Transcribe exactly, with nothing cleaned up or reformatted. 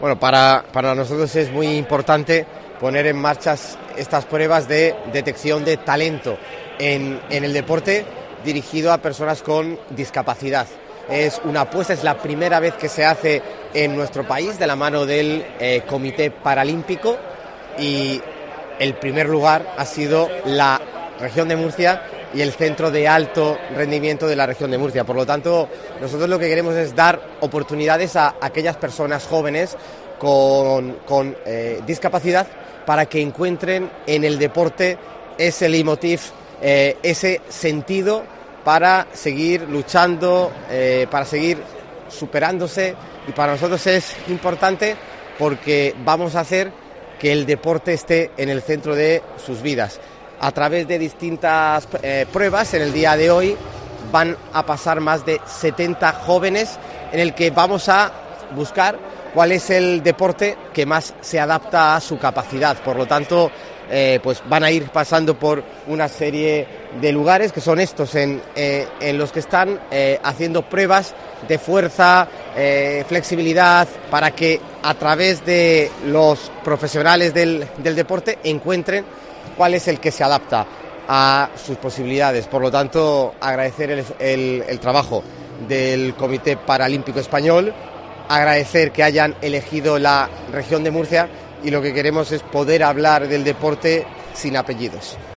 Bueno, para, para nosotros es muy importante poner en marcha estas pruebas de detección de talento en, en el deporte dirigido a personas con discapacidad. Es una apuesta, es la primera vez que se hace en nuestro país de la mano del eh, Comité Paralímpico, y el primer lugar ha sido la región de Murcia y el centro de alto rendimiento de la región de Murcia. Por lo tanto, nosotros lo que queremos es dar oportunidades a aquellas personas jóvenes con, con eh, discapacidad para que encuentren en el deporte ese leitmotiv, eh, ese sentido para seguir luchando, eh, para seguir superándose. Y para nosotros es importante porque vamos a hacer que el deporte esté en el centro de sus vidas. A través de distintas eh, pruebas, en el día de hoy van a pasar más de setenta jóvenes, en el que vamos a buscar cuál es el deporte que más se adapta a su capacidad. Por lo tanto, eh, pues van a ir pasando por una serie de lugares que son estos en, eh, en los que están eh, haciendo pruebas de fuerza, eh, flexibilidad, para que a través de los profesionales del, del deporte encuentren cuál es el que se adapta a sus posibilidades. Por lo tanto, agradecer el, el, el trabajo del Comité Paralímpico Español, agradecer que hayan elegido la región de Murcia, y lo que queremos es poder hablar del deporte sin apellidos.